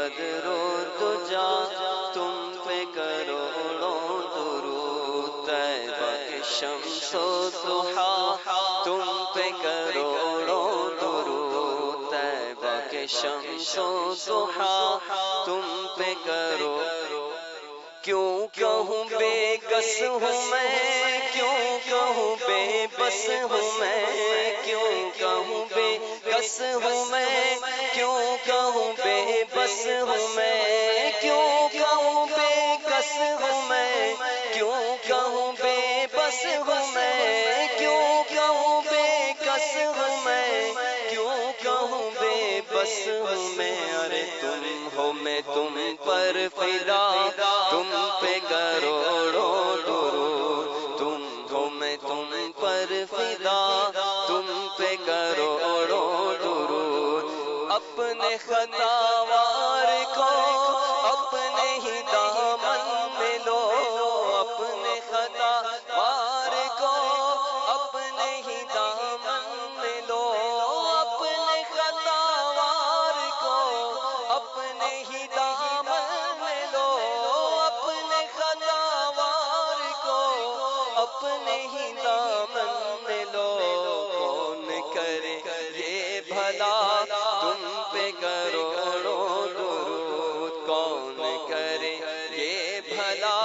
بدرو دجا تم پہ کروڑوں درود، طیبہ کے شمس و ضحیٰ تم پہ کروڑوں درود، طیبہ کے شمس و ضحیٰ تم پہ کرو۔ کیوں کہوں بے کس ہوں میں، کیوں کہوں بے بس ہوں میں، کیوں کہوں بے کس ہوں میں، کیوں کہوں بے بس ہوں میں، کیوں کہوں بے کس ہوں میں، کیوں کہوں بے بس ہوں میں، کیوں کہوں بے کس ہوں میں، کیوں کہوں بے بس ہوں میں۔ ارے تم ہو میں تم پر فدا، تم پہ کروڑوں درود، تم ہو میں تم پر فدا، تم پہ کروڑوں درود۔ اپنے خطاوار کو اپنے ہی دامن میں لو، اپنے خطاوار کو اپنے ہی دامن میں لو، اپنے خطاوار کو اپنے ہی دامن میں لو، اپنے خطاوار کو اپنے ہی دامن میں لو۔ کون کرے یہ بھلا تم پہ کروڑوں درود، کون کرے یہ بھلا۔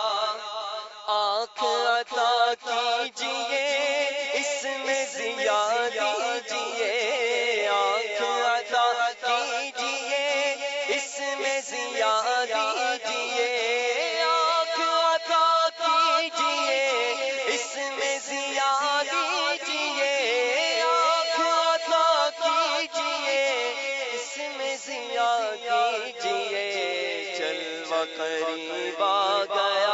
آنکھ عطا کیجئے اس میں ضیا دیجئے، آنکھ عطا کیجئے اس میں ضیا دیجئے، آنکھ عطا کیجئے اس میں ضیا دیجئے، آنکھ عطا کیجئے اس میں ضیا دیجئے۔ جلوہ قریب آ گیا،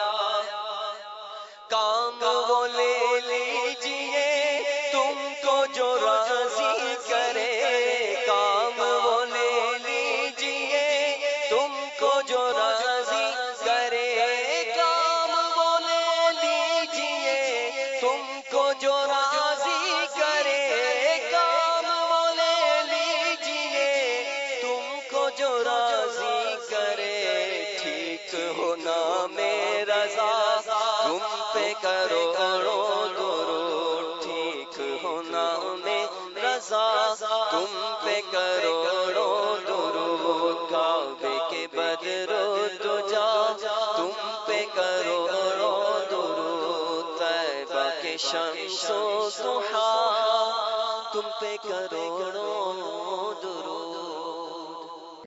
کام وہ لے لیجئے تم کو جو راضی کرے، کام وہ لے لیجئے تم کو جو راضی کرے، کام وہ لے لیجئے تم کو جو راضی کرے، کام وہ لے لیجئے تم کو جو راضی کرے۔ ٹھیک ہونا میرا رضا تم پہ کروڑوں درود، ٹھیک ہونا میں رضا تم پہ کروڑوں درود، کعبے کے بدرو دجا تم پہ کروڑوں درود، طیبہ کے شمس و ضحیٰ تم پہ کرو۔